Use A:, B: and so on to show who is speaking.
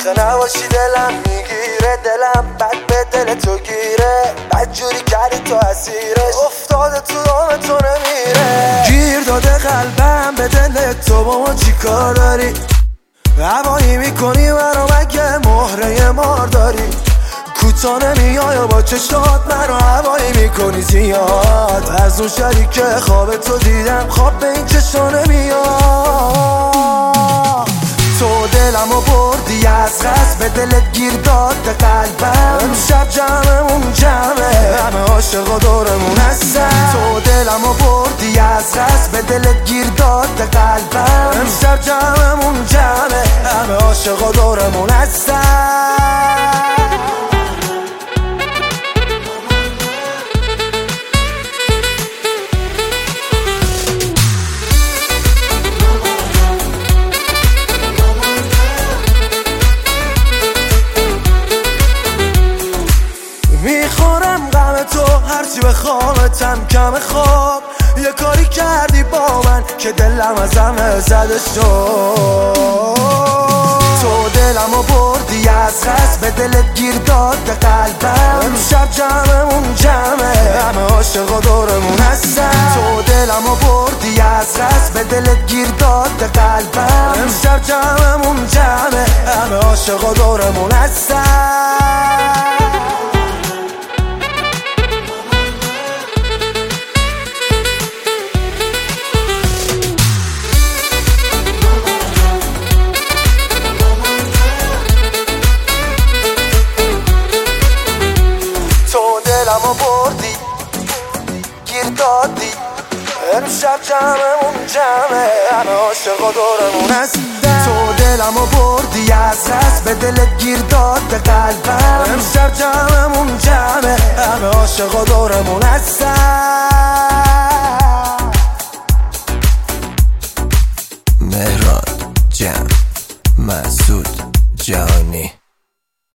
A: آخه نباشی دلم میگیره، دلم بد به دل تو گیره، بد جوری کردی تو اسیرش، افتاده تو دام تو نمیره. گیر داده قلبم به دل تو، با ما چی کار داری؟ هوایی میکنی منو مگه مهره مار داری؟ کوتا نمیای با چشات منو هوایی میکنی زیاد، از اون شبی که خواب تو دیدم خواب به این چشا نمیاد. تو دلمو بردی از قصد، به دلت گیر داد قلبم، امشب جمعمون جمعه، همه عاشقا دورمون هستن. تو دلمو بردی از قصد، به دلت گیر داد قلبم، امشب جمعمون جمعه، همه عاشقا دورمون هستن. میخورم غم تو هرچی بخوامتم کم خواب، یه کاری کردی با من که دلم از همه زده شد. تو دلمو بردی از قصد، به دلت گیر داد قلبم، امشب جمعمون جمعه، همه عاشقا دورمون هستن. تو دلمو بردی از قصد، به دلت گیر داد قلبم، امشب جمعمون جمعه، همه عاشقا دورمون هستن. دلمو بردی گیر دادی، امشب جمعمون جمعه، همه عاشقا دورمون هستن. تو دلمو بردی از قصد، به دلت گیر داد قلبم، امشب جمعمون جمعه، همه عاشقا دورمون هستن. مهران جمع مسعود جهانی.